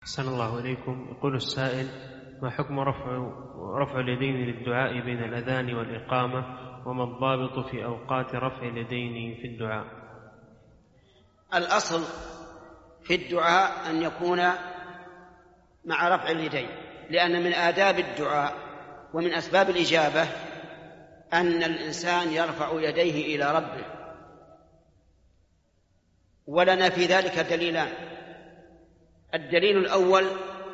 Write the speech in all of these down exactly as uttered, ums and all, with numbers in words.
أحسن الله إليكم. يقول السائل: ما حكم رفع, رفع اليدين للدعاء بين الأذان والإقامة، وما الضابط في أوقات رفع اليدين في الدعاء؟ الأصل في الدعاء أن يكون مع رفع اليدين، لأن من آداب الدعاء ومن أسباب الإجابة أن الإنسان يرفع يديه إلى ربه، ولنا في ذلك دليلان. الدليل الأول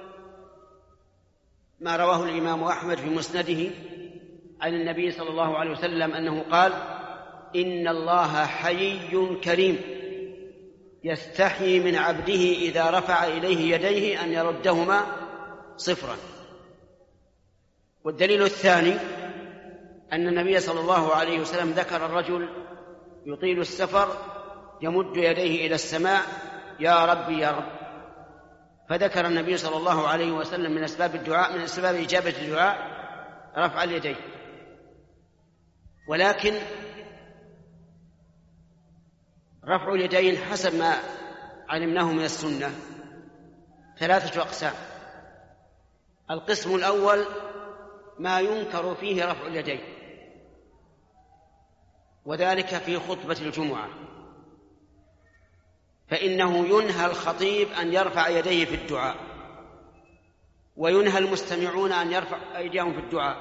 ما رواه الإمام أحمد في مسنده عن النبي صلى الله عليه وسلم أنه قال: إن الله حيي كريم يستحيي من عبده إذا رفع إليه يديه أن يردهما صفرا. والدليل الثاني أن النبي صلى الله عليه وسلم ذكر الرجل يطيل السفر يمد يديه إلى السماء: يا ربي يا رب. فذكر النبي صلى الله عليه وسلم من أسباب الدعاء، من أسباب إجابة الدعاء، رفع اليدين. ولكن رفع اليدين حسب ما علمناه من السنة ثلاثة أقسام. القسم الأول ما ينكر فيه رفع اليدين، وذلك في خطبة الجمعة، فإنه ينهى الخطيب أن يرفع يديه في الدعاء، وينهى المستمعون أن يرفع أيديهم في الدعاء،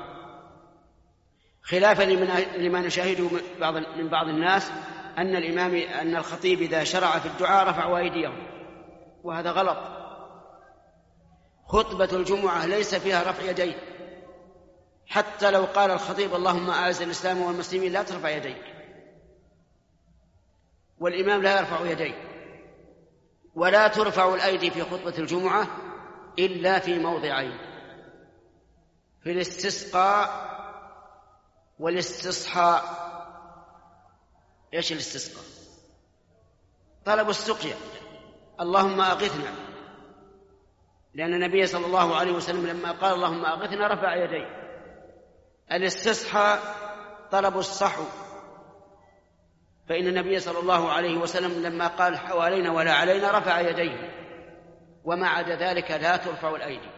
خلافا لما نشاهده من بعض الناس أن الإمام أن الخطيب إذا شرع في الدعاء رفعوا أيديهم، وهذا غلط. خطبة الجمعة ليس فيها رفع يدين، حتى لو قال الخطيب: اللهم أعز الإسلام والمسلمين، لا ترفع يديك، والإمام لا يرفع يديه. ولا ترفع الأيدي في خطبة الجمعة إلا في موضعين: في الاستسقاء والاستصحاء. إيش الاستسقاء؟ طلب السقيا، اللهم أغثنا، لأن النبي صلى الله عليه وسلم لما قال اللهم أغثنا رفع يديه. الاستصحاء طلب الصحو، فإن النبي صلى الله عليه وسلم لما قال حوالينا ولا علينا رفع يديه، وما عدا ذلك لا ترفع الأيدي.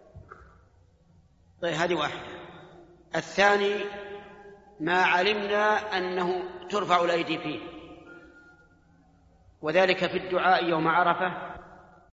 طيب، هذه واحدة. الثاني ما علمنا أنه ترفع الأيدي فيه، وذلك في الدعاء يوم عرفة